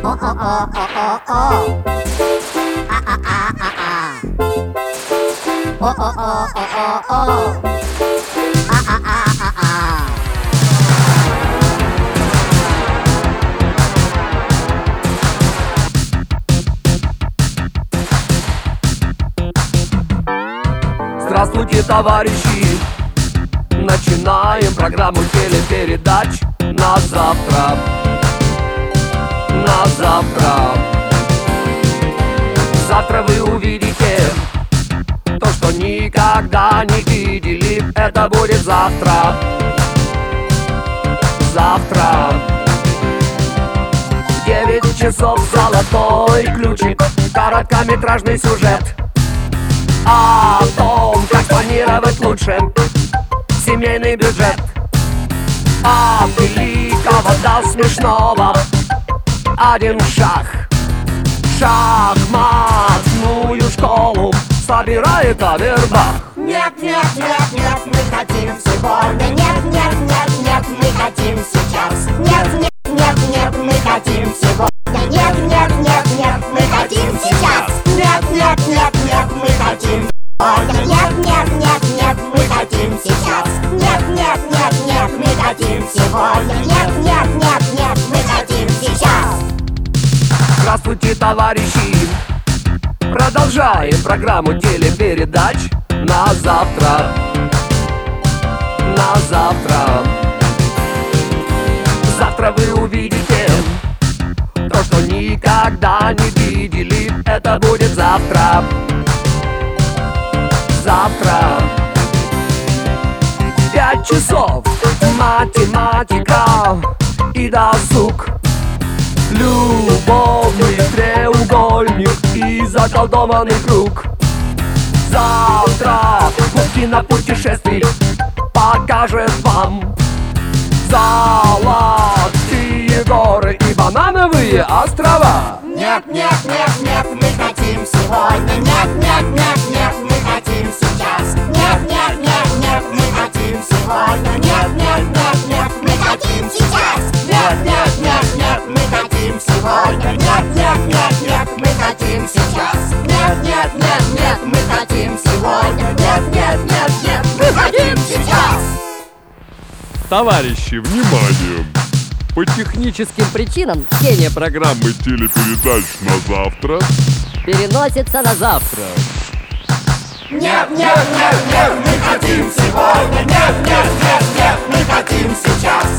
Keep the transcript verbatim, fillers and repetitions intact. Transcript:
Здравствуйте, товарищи! Начинаем программу телепередач на завтра. На завтра. Завтра вы увидите то, что никогда не видели. Это будет завтра. Завтра. В девять часов золотой ключик. Короткометражный сюжет о том, как планировать лучше семейный бюджет. От великого до смешного один шаг. Шахматную школу собирает Авербах. Нет, нет, нет, нет, мы хотим сегодня. Нет, нет, нет, нет, мы хотим сейчас. Нет, нет, нет, нет, мы хотим сегодня. Нет, нет, нет, нет, мы хотим сейчас. Нет, нет, нет, нет, мы хотим сегодня. Нет, нет, нет, нет, мы хотим сейчас. Нет, нет, нет, нет, мы хотим сегодня. Нет, нет, нет, нет, мы хотим сейчас. Здравствуйте, товарищи! Продолжаем программу телепередач на завтра. На завтра. Завтра вы увидите то, что никогда не видели. Это будет завтра. Завтра. Пять часов. Математика и досуг. Любовный треугольник и заколдованный круг. Завтра кинопутешествий покажет вам золотые горы и банановые острова. Нет, нет, нет, нет, мы хотим сегодня. Нет, нет, нет, нет, мы хотим сейчас. Нет, нет, нет, нет, мы хотим сегодня. Нет, нет, нет, нет, мы хотим сейчас. Нет, нет, нет, нет, мы хотим сегодня. Нет, нет, нет, нет, мы хотим сейчас. Нет, нет, нет, нет, мы хотим сегодня. Нет, нет, нет, нет, мы хотим сейчас. Товарищи, внимание! По техническим причинам чтение программы телепередач на завтра переносится на завтра. Нет, нет, нет, нет, мы хотим сегодня. Нет, нет, нет, нет, мы хотим сейчас.